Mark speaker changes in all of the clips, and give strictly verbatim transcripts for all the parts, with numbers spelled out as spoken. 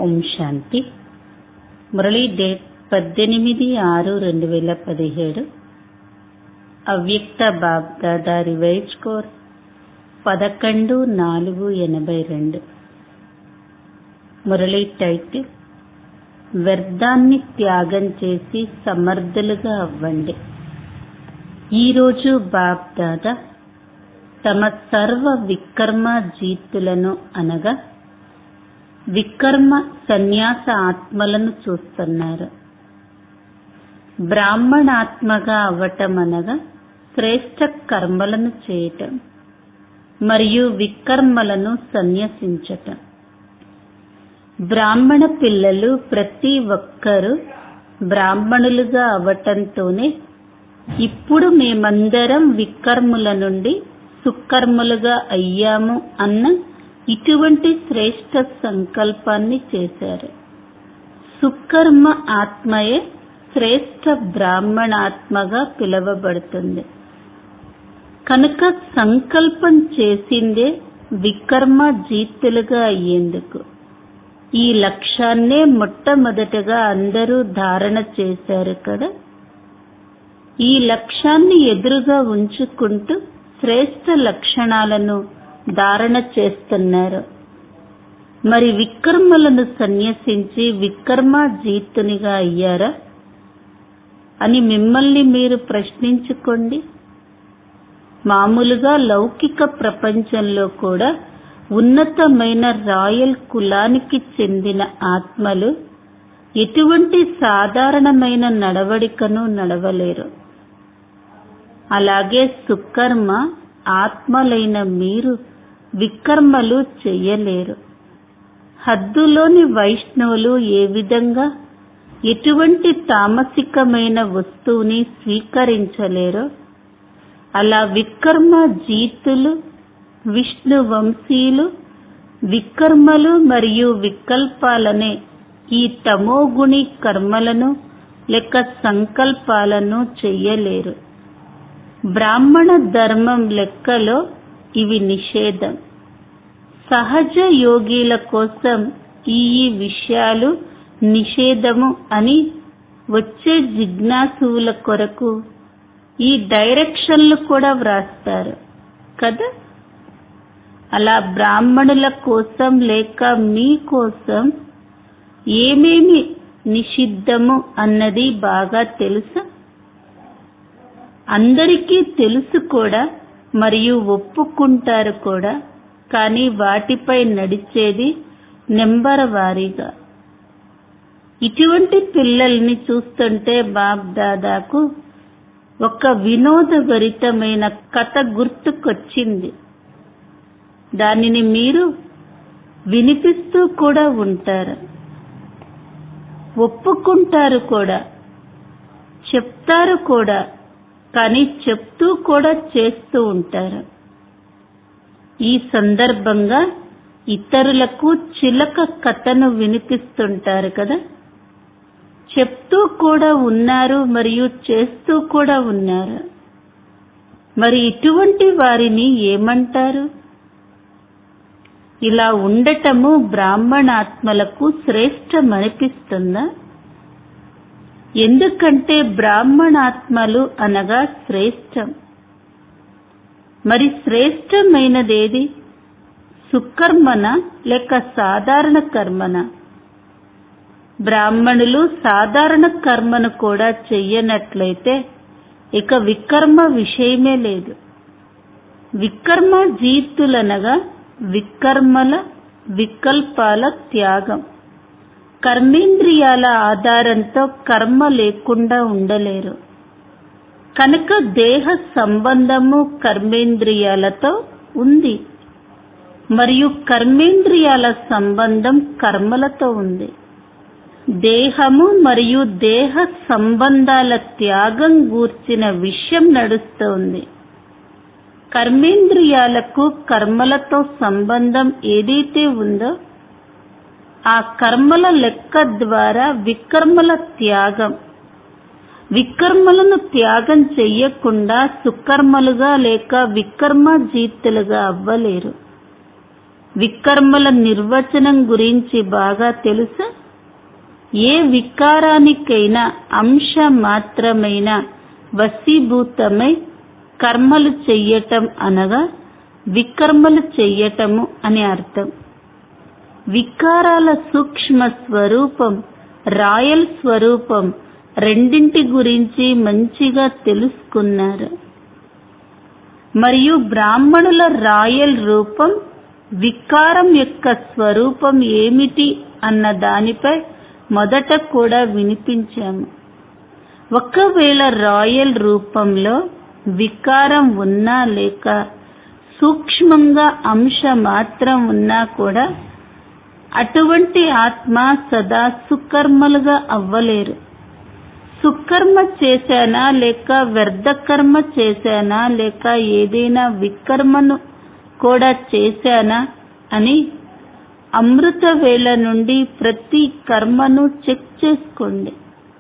Speaker 1: ఓం శాంతి. Murali date పద్దెనిమిది ఆరు రెండు వేల పదిహేడు. అవ్యక్త బాగ్దాదా రివైజ్ కోర్ పదకొండు నాలుగు ఎనభై రెండు. మురళీ టైటిల్: వ్యర్థాన్ని త్యాగం చేసి సమర్థులుగా అవ్వండి. ఈరోజు బాగ్దాదా తమ సర్వ వికర్మ జీతులను అనగా వికర్మ సన్యాస ఆత్మలను చూస్తున్నారు. బ్రాహ్మణాత్మగా అవ్వటం అనగా శ్రేష్ఠ కర్మలను చేయటం మరియు వికర్మలను సన్యసించటం. బ్రాహ్మణ పిల్లలు ప్రతి ఒక్కరూ బ్రాహ్మణులుగా అవటంతోనే ఇప్పుడు మేమందరం వికర్ముల నుండి సుకర్ములుగా అయ్యాము అన్న ఇటువంటి శ్రేష్ఠ సంకల్పాన్ని చేశారు. సుకర్మ ఆత్మయే శ్రేష్ఠ బ్రాహ్మణాత్మగా పిలువబడుతుంది. కనుక సంకల్పం చేసిందే వికర్మ జీతులుగా అయ్యేందుకు. ఈ లక్ష్యాన్నే మొట్టమొదటగా అందరూ ధారణ చేశారు కదా. ఈ లక్ష్యాన్ని ఎదురుగా ఉంచుకుంటూ శ్రేష్ఠ లక్షణాలను ధారణ చేస్తున్నారు. మరి వికర్మలను సన్యసించి వికర్మ జీతునిగా అయ్యారా అని మిమ్మల్ని మీరు ప్రశ్నించుకోండి. మామూలుగా లౌకిక ప్రపంచంలో కూడా ఉన్నతమైన రాయల్ కులానికి చెందిన ఆత్మలు ఎటువంటి సాధారణమైన నడవడికను నడవలేరు. అలాగే సుకర్మ ఆత్మలైన మీరు వికర్మలు చెయ్యలేరు. హద్దులోని వైష్ణవులు ఏ విధంగా ఎటువంటి తామసికమైన వస్తువుని స్వీకరించలేరో అలా వికర్మ జీతులు విష్ణు వంశీయులు వికర్మలు మరియు వికల్పాలనే ఈ తమోగుణి కర్మలను లేక సంకల్పాలను చెయ్యలేరు. బ్రాహ్మణ ధర్మం లెక్కలో ఇవి నిషేధం. సహజ యోగిల కోసం ఈ ఈ విషయాలు నిషేధము అని వచ్చే జిజ్ఞాసువుల కొరకు ఈ డైరెక్షన్లు కూడా వ్రాస్తారు కదా. అలా బ్రాహ్మణుల కోసం లేక మీ కోసం ఏమేమి నిషిద్ధము అన్నది బాగా తెలుసా? అందరికీ తెలుసు కూడా మరియు ఒప్పుకుంటారు కూడా. కానీ వాటిపై నడిచేది నెంబర్ వారీగా. ఇటువంటి పిల్లల్ని చూస్తుంటే బాబ్ దాదాకు ఒక వినోదభరితమైన కథ గుర్తుకొచ్చింది. దానిని మీరు వినిపిస్తూ కూడా ఉంటారు, ఒప్పుకుంటారు కూడా, చెప్తారు కూడా. కానీ చెప్తూ కూడా చేస్తూ ఉంటారు. ఈ సందర్భంగా ఇతరులకు చిలక కథను వినిపిస్తుంటారు కదా. చెప్తూ కూడా ఉన్నారు మరియు చేస్తూ కూడా ఉన్నారు. మరి ఇటువంటి వారిని ఏమంటారు? ఇలా ఉండటము బ్రాహ్మణాత్మలకు శ్రేష్టమనిపిస్తుందా? ఎందుకంటే బ్రాహ్మణాత్మలు అనగా శ్రేష్టం. మరి శ్రేష్టమైనదేది? సుకర్మన లేక సాధారణ కర్మన? బ్రాహ్మణులు సాధారణ కర్మను కూడా చెయ్యనట్లయితే ఇక వికర్మ విషయమే లేదు. వికర్మ జీతులనగా వికర్మల వికల్పాల త్యాగం. కర్మేంద్రియాల ఆధారంతో కర్మ లేకుండా ఉండలేరు. కనుక దేహ సంబంధము కర్మేంద్రియాలతో ఉంది మరియు కర్మేంద్రియాల సంబంధం కర్మలతో ఉంది. దేహము మరియు దేహ సంబంధాల త్యాగం గూర్చిన విషయం నడుస్తోంది. కర్మేంద్రియాలకు కర్మలతో సంబంధం ఏదైతే ఉందో ఆ కర్మల లెక్క ద్వారా వికర్మల త్యాగం. వికర్మలను త్యాగం చెయ్యకుండా సుకర్మలుగా లేక వికర్మ జీతులుగా అవ్వలేరు. వికర్మల నిర్వచనం గురించి బాగా తెలుసా? ఏ వికారానికైనా అంశ మాత్రమైన వశీభూతమై కర్మలు చెయ్యటం అనగా వికర్మలు చెయ్యటము అని అర్థం. వికారాల సూక్ష్మ స్వరూపం, రాయల్ స్వరూపం రెండింటి గురించి మంచిగా తెలుసుకున్నారు. మరియు బ్రాహ్మణుల రాయల్ రూపం, వికారం యొక్క స్వరూపం ఏమిటి అన్న దానిపై మొదట కూడా వినిపించాము. ఒకవేళ రాయల్ రూపంలో వికారం ఉన్నా లేక సూక్ష్మంగా అంశ మాత్రం ఉన్నా కూడా అటువంటి ఆత్మ సదా సుకర్మలుగా అవ్వలేరు. సుకర్మ చేశానా లేక వ్యర్థ కర్మ చేశానా లేక ఏదైనా వికర్మను కూడా చేశానా అని అమృత వేళ నుండి ప్రతి కర్మను చెక్ చేసుకోండి.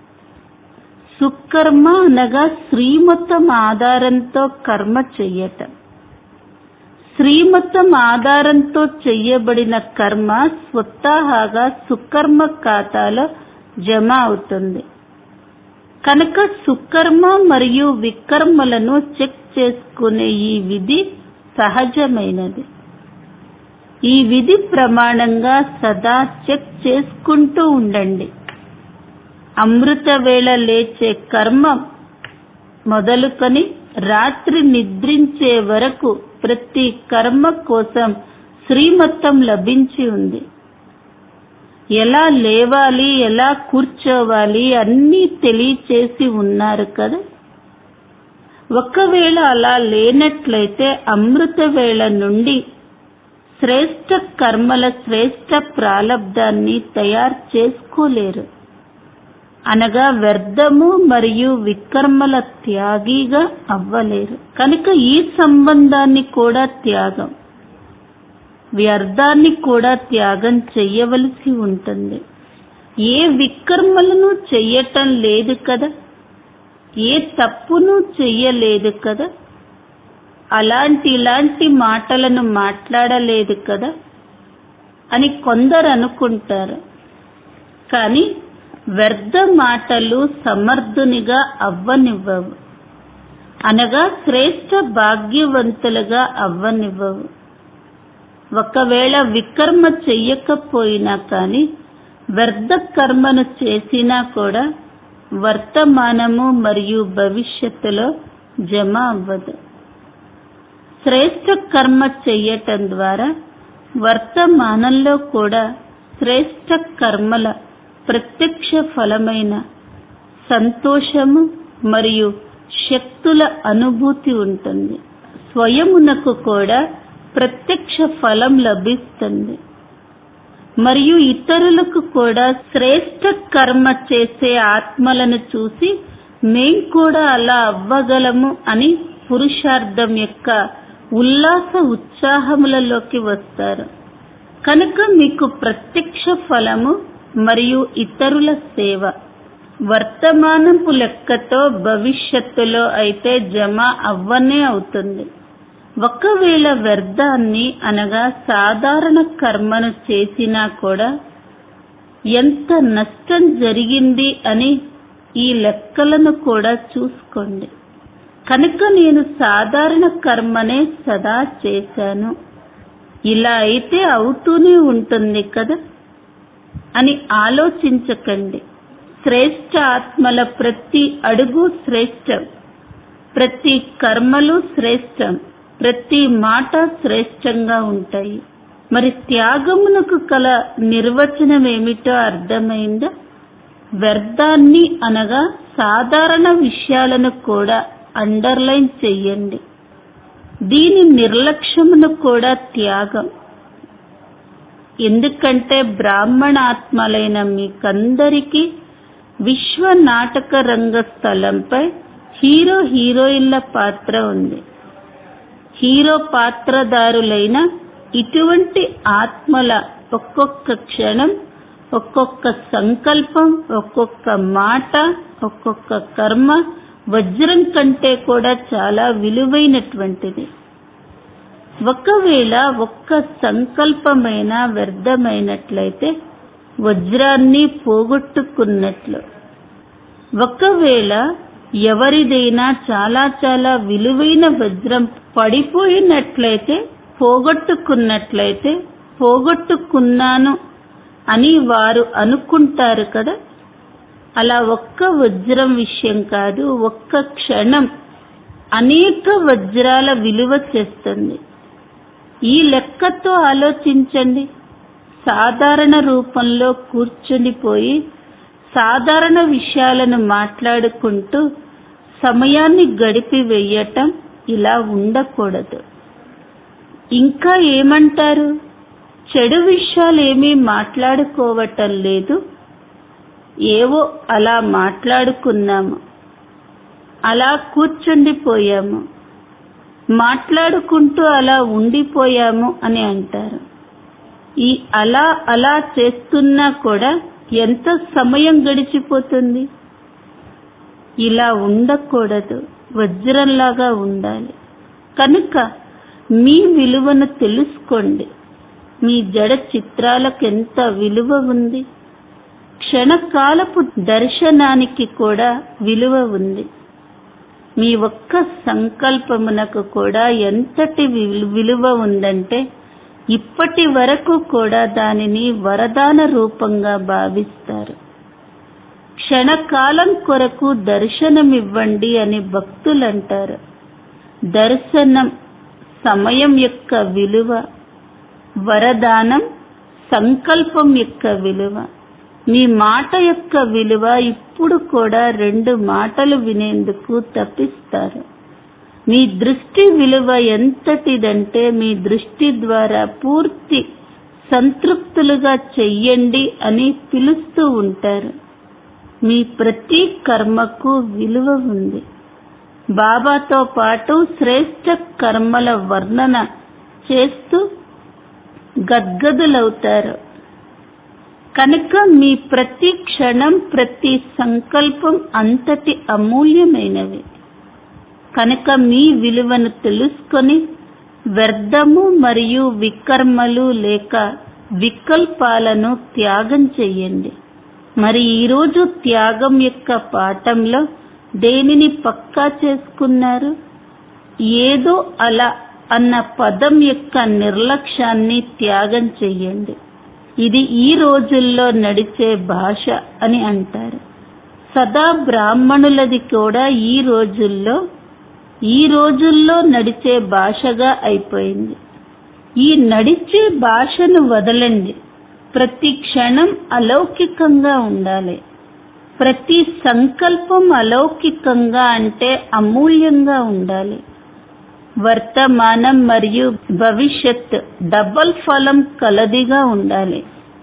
Speaker 1: సుకర్మ అనగా శ్రీమతం ఆధారంతో కర్మ చెయ్యటం. శ్రీమతం ఆధారంతో చెయ్యబడిన కర్మ స్వతహాగా సుకర్మ ఖాతాలో జమ అవుతుంది. కనుక సుకర్మ మరియు వికర్మలను చెక్ చేసుకునే ఈ విధి సహజమైనది. ఈ విధి ప్రమాణంగా సదా చెక్ చేసుకుంటూ ఉండండి. అమృత వేళ లేచే కర్మ మొదలుకొని రాత్రి నిద్రించే వరకు ప్రతి కర్మ కోసం శ్రీమతం లభించి ఉంది. ఎలా లేవాలి, ఎలా కూర్చోవాలి అన్నీ తెలియచేసి ఉన్నారు కదా. ఒకవేళ అలా లేనట్లయితే అమృత వేళ నుండి శ్రేష్ఠ కర్మల శ్రేష్ఠ ప్రాలబ్ధాన్ని తయారు చేసుకోలేరు. అనగా వ్యర్థము మరియు వికర్మల త్యాగిగా అవ్వలేరు. కనుక ఈ సంబంధాన్ని కూడా త్యాగం, వ్యర్థాన్ని కూడా త్యాగం చెయ్యవలసి ఉంటుంది. ఏ వికర్మలను చెయ్యటం లేదు కదా, ఏ తప్పును చెయ్యలేదు కదా, అలాంటి ఇలాంటి మాటలను మాట్లాడలేదు కదా అని కొందరు అనుకుంటారు. కానీ వ్యర్థ మాటలు సమర్థునిగా అవ్వనివ్వవు, అనగా శ్రేష్ఠ భాగ్యవంతులుగా అవ్వనివ్వవు. ఒకవేళ వికర్మ చెయ్యకపోయినా కానీ వ్యర్థ కర్మను చేసినా కూడా వర్తమానము మరియు భవిష్యత్తులో జమ అవ్వదు. శ్రేష్ఠ కర్మ చెయ్యటం ద్వారా వర్తమానంలో కూడా శ్రేష్ఠ కర్మల ప్రత్యక్ష ఫలమైన సంతోషము మరియు శక్తుల అనుభూతి ఉంటుంది. స్వయమునకు కూడా ప్రత్యక్ష ఫలం లభిస్తుంది మరియు ఇతరులకు కూడా శ్రేష్ఠ కర్మ చేసే ఆత్మలను చూసి మేం కూడా అలా అవ్వగలము అని పురుషార్థం యొక్క ఉల్లాస ఉత్సాహములలోకి వస్తారు. కనుక మీకు ప్రత్యక్ష ఫలము మరియు ఇతరుల సేవ వర్తమానపు లెక్కతో భవిష్యత్తులో అయితే జమ అవ్వనే అవుతుంది. ఒకవేళ వ్యర్థాన్ని అనగా సాధారణ కర్మను చేసినా కూడా ఎంత నష్టం జరిగింది అని ఈ లెక్కలను కూడా చూసుకోండి. కనుక నేను సాధారణ కర్మనే సదా చేశాను, ఇలా అయితే అవుతూనే ఉంటుంది కదా అని ఆలోచించకండి. శ్రేష్ఠ ఆత్మల ప్రతి అడుగు శ్రేష్టం, ప్రతి కర్మలు శ్రేష్టం, ప్రతి మాట శ్రేష్టంగా ఉంటాయి. మరి త్యాగమునకు కల నిర్వచనం ఏమిటో అర్థమైందా? వ్యర్థాన్ని అనగా సాధారణ విషయాలను కూడా అండర్లైన్ చెయ్యండి. దీని నిర్లక్ష్యమును కూడా త్యాగం. ఎందుకంటే బ్రాహ్మణాత్మలైన మీకందరికీ విశ్వ నాటక రంగ స్థలంపై హీరో హీరోయిన్ల పాత్ర ఉంది. హీరో పాత్రధారులైన ఇటువంటి ఆత్మల ఒక్కొక్క క్షణం, ఒక్కొక్క సంకల్పం, ఒక్కొక్క మాట, ఒక్కొక్క కర్మ వజ్రం కంటే కూడా చాలా విలువైనటువంటిది. ఒకవేళ ఒక్క సంకల్పమైనా వ్యర్థమైనట్లయితే వజ్రాన్ని పోగొట్టుకున్నట్లు. ఒకవేళ ఎవరిదైనా చాలా చాలా విలువైన వజ్రం పడిపోయినట్లయితే, పోగొట్టుకున్నట్లయితే, పోగొట్టుకున్నాను అని వారు అనుకుంటారు కదా. అలా ఒక్క వజ్రం విషయం కాదు, ఒక్క క్షణం అనేక వజ్రాల విలువ చేస్తుంది. ఈ లెక్కతో ఆలోచించండి. సాధారణ రూపంలో కూర్చునిపోయి సాధారణ విషయాలను మాట్లాడుకుంటూ సమయాన్ని గడిపి వెయ్యటం ఇలా ఉండకూడదు. ఇంకా ఏమంటారు? చెడు విషయాలు ఏమీ మాట్లాడుకోవటం లేదు, ఏవో అలా మాట్లాడుకున్నాము, అలా కూర్చుండిపోయాము, మాట్లాడుకుంటూ అలా ఉండిపోయాము అని అంటారు. ఈ అలా అలా చేస్తున్నా కూడా ఎంత సమయం గడిచిపోతుంది. ఇలా ఉండకూడదు, వజ్రంలాగా ఉండాలి. కనుక మీ విలువను తెలుసుకోండి. మీ జడ చిత్రాలకు ఎంత విలువ ఉంది. క్షణకాలపు దర్శనానికి కూడా విలువ ఉంది. మీ ఒక్క సంకల్పమునకు కూడా ఎంతటి విలువ ఉందంటే ఇప్పటి వరకు కూడా దానిని వరదాన రూపంగా భావిస్తారు. క్షణకాలం కొరకు దర్శనమివ్వండి అని భక్తులంటారు. దర్శనం సమయం యొక్క విలువ, వరదానం సంకల్పం యొక్క విలువ. మీ మాట యొక్క విలువ ఇప్పుడు కూడా రెండు మాటలు వినేందుకు తప్పిస్తారు. మీ దృష్టి విలువ ఎంతటిదంటే మీ దృష్టి ద్వారా పూర్తి సంతృప్తులుగా చెయ్యండి అని పిలుస్తూ ఉంటారు. మీ ప్రతి కర్మకు విలువ ఉంది. బాబాతో పాటు శ్రేష్ఠ కర్మల వర్ణన చేస్తూ గద్గదులవుతారు. కనుక మీ ప్రతి క్షణం, ప్రతి సంకల్పం అంతటి అమూల్యమైనవి. కనుక మీ విలువను తెలుసుకొని వ్యర్థము మరియు వికర్మలు లేక వికల్పాలను త్యాగం చెయ్యండి. మరి ఈరోజు త్యాగం యొక్క పాఠంలో దేనిని పక్కా చేసుకున్నారు? ఏదో అలా అన్న పదం యొక్క నిర్లక్ష్యాన్ని త్యాగం చెయ్యండి. ఇది ఈ రోజుల్లో నడిచే భాష అని అంటారు. సదా బ్రాహ్మణులది కూడా ఈ రోజుల్లో ఈ రోజుల్లో నడిచే భాషగా అయిపోయింది. ఈ నడిచే భాషను వదలండి. ప్రతి క్షణం అలౌకికంగా ఉండాలి. ప్రతి సంకల్పం అలౌకికంగా అంటే అమూల్యంగా ఉండాలి. వర్తమానం మరియు భవిష్యత్ డబల్ ఫలం కలదిగా ఉండాలి.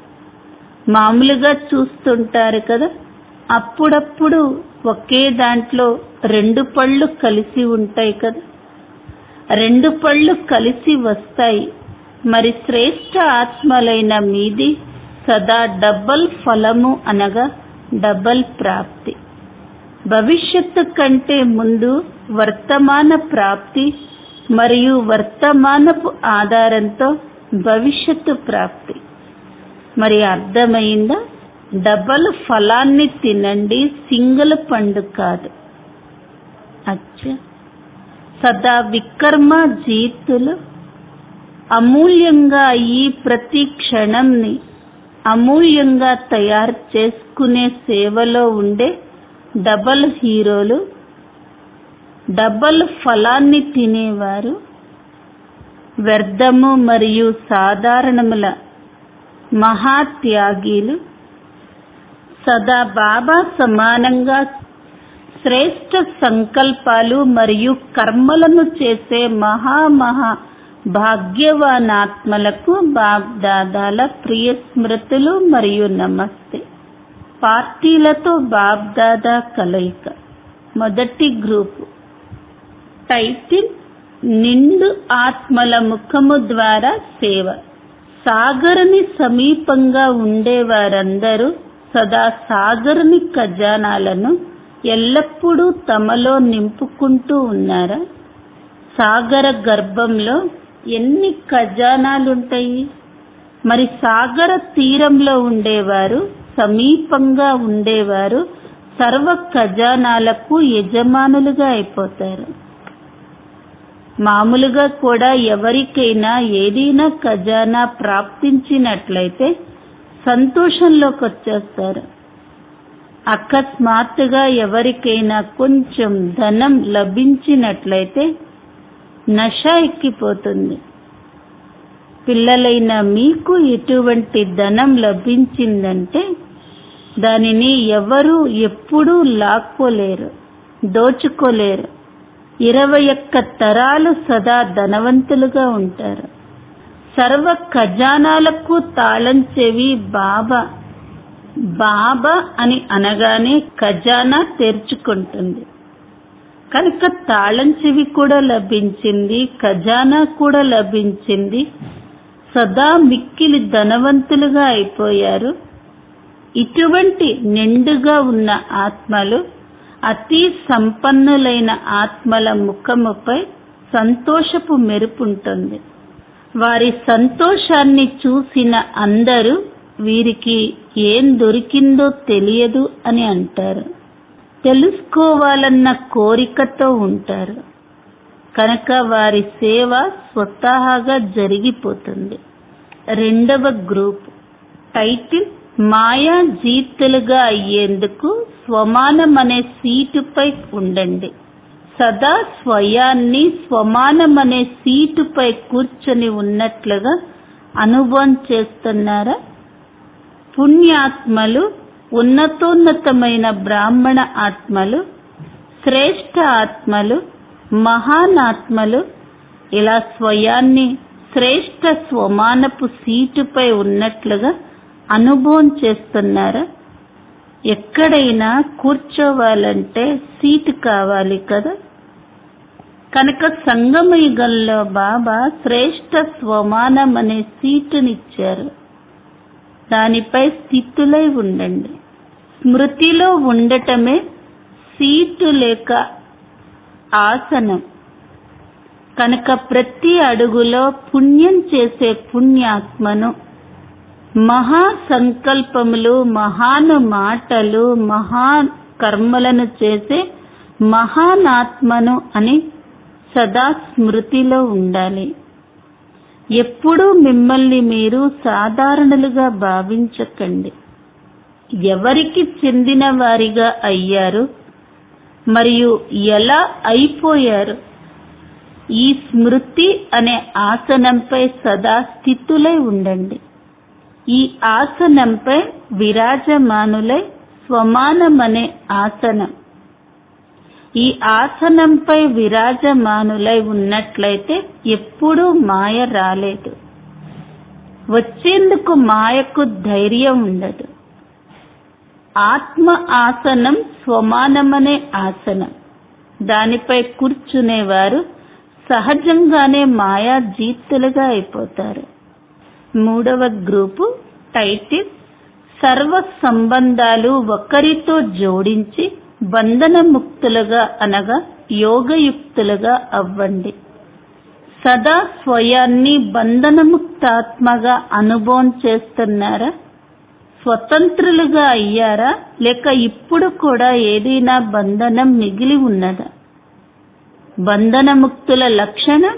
Speaker 1: మామూలుగా చూస్తుంటారు కదా, అప్పుడప్పుడు ఒకే దాంట్లో రెండు పళ్ళు కలిసి ఉంటాయి కదా, రెండు పళ్ళు కలిసి వస్తాయి. మరి శ్రేష్ఠ ఆత్మలైన మీది సదా డబల్ ఫలము అనగా డబల్ ప్రాప్తి. భవిష్యత్తు కంటే ముందు వర్తమాన ప్రాప్తి మరియు వర్తమానపు ఆధారంతో భవిష్యత్తు ప్రాప్తి. మరి అర్థమైందా? డబల్ ఫలాన్ని తినండి, సింగిల్ పండు కాదు. అచ్చా, సదా వికర్మ జీతులు అమూల్యంగా ఈ ప్రతి క్షణంని అమూల్యంగా తయారు చేసుకునే సేవలో ఉండే డబల్ హీరోలు, డబల్ ఫలాన్ని తినేవారు, వ్యర్థము మరియు సాధారణముల మహాత్యాగీలు, సదా బాబా సమానంగా శ్రేష్ఠ సంకల్పాలు మరియు కర్మలను చేసే మహామహా భాగ్యవానాత్మలకు బాబ్దాదాల ప్రియ స్మృతులు మరియు నమస్తే. పార్టీలతో బాబ్దాదా కలయిక. మొదటి గ్రూపు. టైటిల్: నిండు ఆత్మల ముఖము ద్వారా సేవ. సాగరుని సమీపంగా ఉండేవారందరూ సదా సాగరుని ఖజానాలను ఎల్లప్పుడూ తమలో నింపుకుంటూ ఉన్నారా? సాగర గర్భంలో ఎన్ని ఖజానాలుంటాయి. మరి సాగర తీరంలో ఉండేవారు, సమీపంగా ఉండేవారు సర్వ ఖజానాలకు యజమానులుగా అయిపోతారు. మామూలుగా కూడా ఎవరికైనా ఏదైనా ఖజానా ప్రాప్తించినట్లయితే సంతోషంలోకి వచ్చేస్తారు. అకస్మాత్తుగా ఎవరికైనా కొంచెం ధనం లభించినట్లయితే నష ఎక్కిపోతుంది. పిల్లలైన మీకు ఎటువంటి ధనం లభించిందంటే దానిని ఎవరు ఎప్పుడూ లాక్కోలేరు, దోచుకోలేరు. ఇరవై ఒక్క తరాలు సదా ధనవంతులుగా ఉంటారు. సర్వ ఖజానాలకు తాళం చెవి బాబా. బాబా అని అనగానే ఖజానా తెరుచుకుంటుంది. కనుక తాళం చెవి కూడా లభించింది, ఖజానా కూడా లభించింది. సదా మిక్కిలి ధనవంతులుగా అయిపోయారు. ఇటువంటి నిండుగా ఉన్న ఆత్మలు, అతి సంపన్నులైన ఆత్మల ముఖముపై సంతోషపు మెరుపుంటుంది. వారి సంతోషాన్ని చూసిన అందరూ వీరికి ఏం దొరికిందో తెలియదు అని అంటారు. తెలుసుకోవాలన్న కోరికతో ఉంటారు. కనుక వారి సేవ స్వతహాగా జరిగిపోతుంది. రెండవ గ్రూప్ టైటిల్ మాయా జీతులుగా అయ్యేందుకు స్వమానమనే సీటుపై ఉండండి. సదా స్వయాన్ని స్వమానమనే సీటుపై కూర్చొని ఉన్నట్లుగా అనుభవం చేస్తున్నారా? పుణ్యాత్మలు, ఉన్నతోన్నతమైన బ్రాహ్మణ ఆత్మలు, శ్రేష్ఠ ఆత్మలు, మహానాత్మలు ఇలా స్వయాన్ని శ్రేష్ఠ స్వమానపు సీటుపై ఉన్నట్లుగా అనుభవం చేస్తున్నారా? ఎక్కడైనా కూర్చోవాలంటే సీటు కావాలి కదా. కనుక సంగమయుగంలో బాబా శ్రేష్ఠ స్వమానం అనే సీటునిచ్చారు. దానిపై స్థితులై ఉండండి. స్మృతిలో ఉండటమే సీటు లేక ఆసనం. కనుక ప్రతి అడుగులో పుణ్యం చేసే పుణ్యాత్మను, మహా సంకల్పములు, మహాను మాటలు, మహా కర్మలను చేసే మహానాత్మను అని సదా స్మృతిలో ఉండాలి. ఎప్పుడూ మిమ్మల్ని మీరు సాధారణులుగా భావించకండి. ఎవరికి చెందిన వారిగా అయ్యారు మరియు ఎలా అయిపోయారు? ఈ స్మృతి అనే ఆసనంపై సదా స్థితులై ఉండండి. ఈ ఆసనంపై విరాజమానులై స్వమానమనే ఆసనం. ఈ ఆసనంపై విరాజమానులై ఉన్నట్లయితే ఎప్పుడూ మాయ రాలేదు. వచ్చేందుకు మాయకు ధైర్యం ఉండదు. ఆత్మ ఆసనం స్వమానమనే ఆసనం. దానిపై కూర్చునేవారు సహజంగానే మాయా జీతులుగా అయిపోతారు. మూడవ గ్రూపు టైటిల్ సర్వ సంబంధాలు ఒకరితో జోడించి బంధనముక్తులుగా అనగా యోగయుక్తులుగా అవ్వండి. సదా స్వయాన్ని బంధనముక్తాత్మగా అనుభవం చేస్తున్నారా? స్వతంత్రులుగా అయ్యారా? లేక ఇప్పుడు కూడా ఏదైనా బంధనం మిగిలి ఉన్నదా? బంధనముక్తుల లక్షణం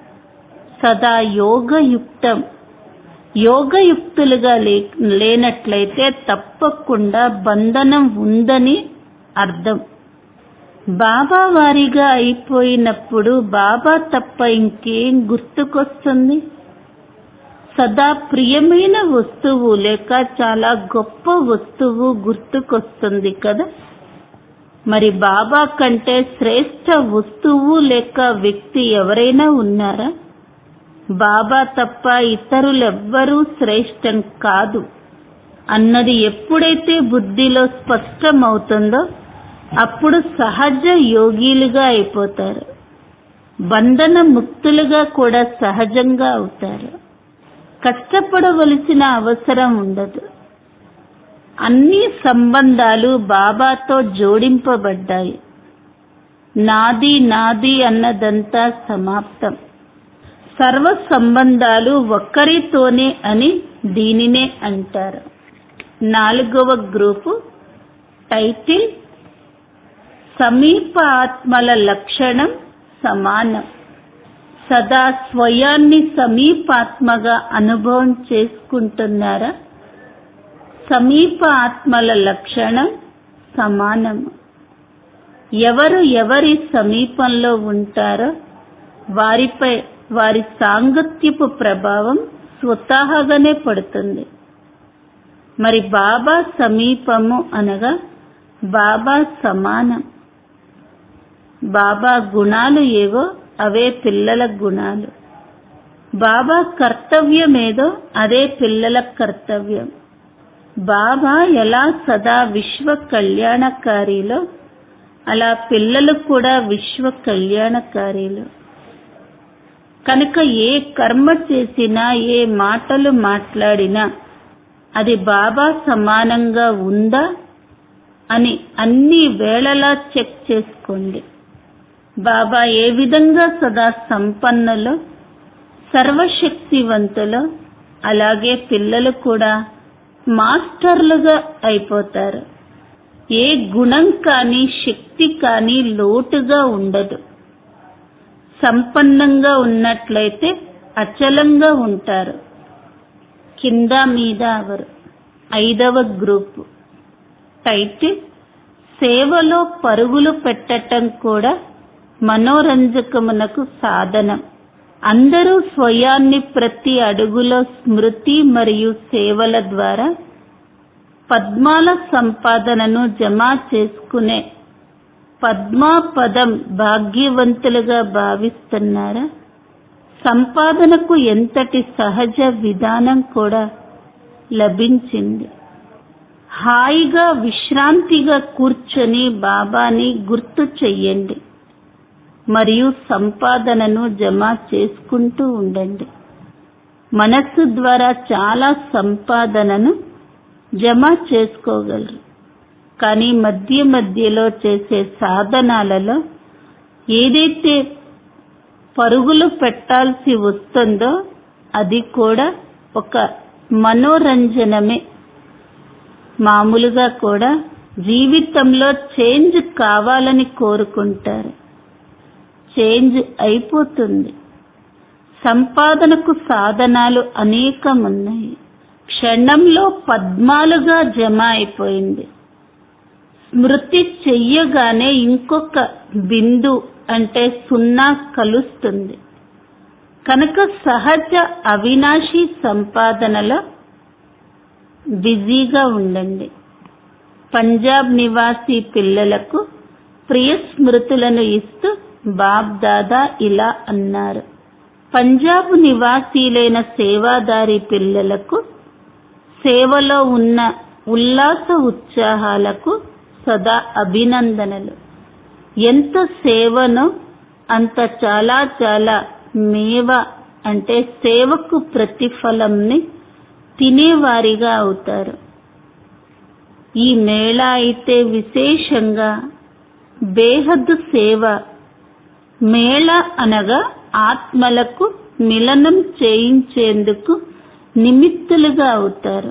Speaker 1: సదా యోగయుక్తం. యోగయుక్తులుగా లేనట్లయితే తప్పకుండా బంధనం ఉందని అర్థం. బాబా వారిగా అయిపోయినప్పుడు బాబా తప్ప ఇంకేం గుర్తుకొస్తుంది? సదా ప్రియమైన వస్తువు లేక చాలా గొప్ప వస్తువు గుర్తుకొస్తుంది కదా. మరి బాబా కంటే శ్రేష్ఠ వస్తువు లేక వ్యక్తి ఎవరైనా ఉన్నారా? బాబా తప్ప ఇతరులెవ్వరూ శ్రేష్టం కాదు అన్నది ఎప్పుడైతే బుద్ధిలో స్పష్టమవుతుందో అప్పుడు సహజ యోగిలుగా అయిపోతారు. బంధన ముక్తులుగా కూడా సహజంగా అవుతారు. కష్టపడవలసిన అవసరం ఉండదు. అన్ని సంబంధాలు బాబాతో జోడింపబడ్డాయి. నాది నాది అన్నదంతా సమాప్తం. సర్వ సంబంధాలు ఒక్కరితోనే అని దీనినే అంటారు. నాలుగవ గ్రూపు టైటిల్ సమీప ఆత్మల లక్షణం సమానం. సదా స్వయాన్ని సమీపాత్మగా అనుభవం చేసుకుంటున్నారా? సమీప ఆత్మల లక్షణం సమానము. ఎవరు ఎవరి సమీపంలో ఉంటారో వారిపై వారి సాంగత్యపు ప్రభావం స్వతహాగానే పడుతుంది. మరి బాబా సమీపము అనగా బాబా సమానం. బాబా గుణాలు ఏవో అవే పిల్లల గుణాలు. బాబా కర్తవ్యమేదో అదే పిల్లల కర్తవ్యం. బాబా ఎలా సదా విశ్వ కళ్యాణకారిలో అలా పిల్లలు కూడా విశ్వ కళ్యాణకారిలు. కనుక ఏ కర్మ చేసినా ఏ మాటలు మాట్లాడినా అది బాబా సమానంగా ఉందా అని అన్ని వేళలా చెక్ చేసుకోండి. బాబా ఏ విధంగా సదా సంపన్నులో సర్వశక్తివంతులో అలాగే పిల్లలు కూడా మాస్టర్లుగా అయిపోతారు. ఏ గుణం కానీ శక్తి కానీ లోటుగా ఉండదు. సంపన్నంగా ఉన్నట్లయితే అచలంగా ఉంటారు. కింద మీద అవరు. ఐదవ గ్రూపు టైటిల్ సేవలో పరుగులు పెట్టటం కూడా మనోరంజకమునకు సాధనం. అందరూ స్వయాన్ని ప్రతి అడుగులో స్మృతి మరియు సేవల ద్వారా పద్మాల సంపాదనను జమ చేసుకునే పద్మా పదం భాగ్యవంతులుగా భావిస్తున్నారా? సంపాదనకు ఎంతటి సహజ విధానం కూడా లభించింది. హాయిగా విశ్రాంతిగా కూర్చొని బాబాని గుర్తు చెయ్యండి మరియు సంపాదనను జమ చేసుకుంటూ ఉండండి. మనస్సు ద్వారా చాలా సంపాదనను జమ చేసుకోగలరు. కానీ మధ్య మధ్యలో చేసే సాధనాలలో ఏదైతే పరుగులు పెట్టాల్సి వస్తుందో అది కూడా ఒక మనోరంజనమే. మామూలుగా కూడా జీవితంలో చేంజ్ కావాలని కోరుకుంటారు. చేంజ్ అయిపోతుంది. సంపాదనకు సాధనాలు అనేకమున్నాయి. క్షణంలో పద్మాలుగా జమ అయిపోయింది. స్మృతి చెయ్యగానే ఇంకొక బిందు అంటే సున్నా కలుస్తుంది. కనుక సహజ అవినాశి సంపాదనలో బిజీగా ఉండండి. పంజాబ్ నివాసి పిల్లలకు ప్రియ స్మృతులను ఇస్తూ బాబ్ దాదా ఇలా అన్నారు. పంజాబ్ నివాసీలైన సేవాదారి పిల్లలకు సేవలో ఉన్న ఉల్లాస ఉత్సాహాలకు సదా అభినందనలు. ఎంత సేవనో అంత చాలా చాలా మేవ అంటే సేవకు ప్రతిఫలంని తినేవారిగా అవుతారు. ఈ మేళా అయితే విశేషంగా బేహద్దు సేవ. మేళ అనగా ఆత్మలకు మిలనం చేయించేందుకు నిమిత్తులుగా అవుతారు.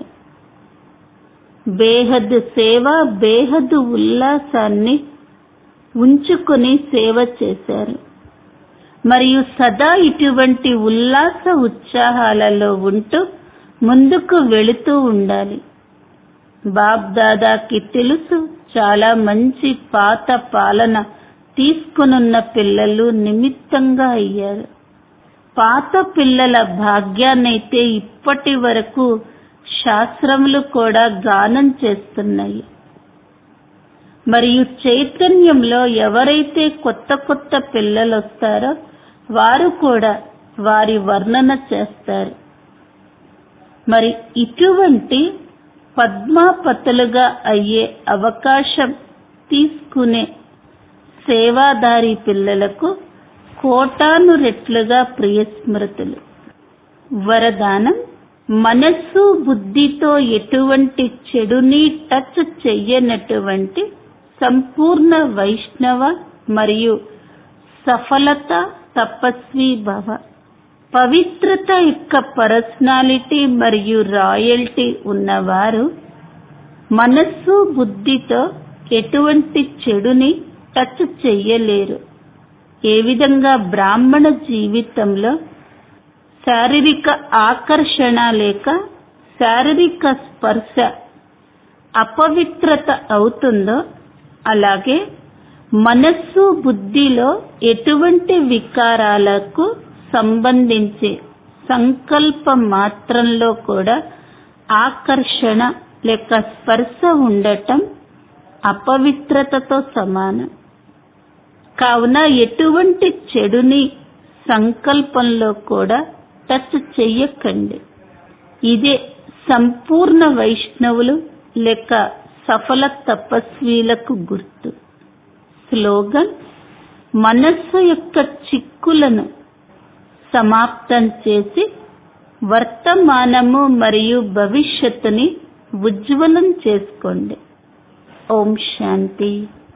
Speaker 1: బేహద్దు సేవ బేహద్దు ఉల్లాసాన్ని ఉంచుకొని సేవ చేశారు. మరియు సదా ఇటువంటి ఉల్లాస ఉత్సాహాలలో ఉంటూ ముందుకు వెళుతూ ఉండాలి. బాబ్ దాదాకి తెలుసు చాలా మంచి పాత పాలన తీసుకునున్న పిల్లలు నిమిత్తంగా అయ్యారు. పాత పిల్లల భాగ్యాన్నైతే ఇప్పటి వరకు శాస్త్రములు కూడా గానం చేస్తున్నాయి. మరియు చైతన్యంలో ఎవరైతే కొత్త కొత్త పిల్లలు వస్తారో వారు కూడా వారి వర్ణన చేస్తారు. మరి ఇటువంటి పద్మాపతులుగా అయ్యే అవకాశం తీసుకునే సేవాదారి పిల్లలకు కోటాను రెట్లుగా ప్రియ స్మృతులు. వరదానం: మనస్సు బుద్ధితో ఎటువంటి చెడుని టచ్ చెయ్యనటువంటి సంపూర్ణ వైష్ణవ మరియు సఫలత తపస్వి భవ. పవిత్రత యొక్క పర్సనాలిటీ మరియు రాయల్టీ ఉన్నవారు మనస్సు బుద్ధితో ఎటువంటి చెడుని టచ్ చెయ్యలేరు. ఏ విధంగా బ్రాహ్మణ జీవితంలో శారీరక ఆకర్షణ లేక శారీరక స్పర్శ అపవిత్రత అవుతుందో, అలాగే మనస్సు బుద్ధిలో ఎటువంటి వికారాలకు సంబంధించి సంకల్ప మాత్రంలో కూడా ఆకర్షణ లేక స్పర్శ ఉండటం అపవిత్రతతో సమానం. కావున ఎటువంటి చెడుని సంకల్పంలో కూడా టచ్ చెయ్యకండి. ఇదే సంపూర్ణ వైష్ణవులు లేక సఫల తపస్వీలకు గుర్తు. స్లోగన్: మనస్సు యొక్క చిక్కులను సమాప్తం చేసి వర్తమానము మరియు భవిష్యత్తుని ఉజ్వలం చేసుకోండి. ఓం శాంతి.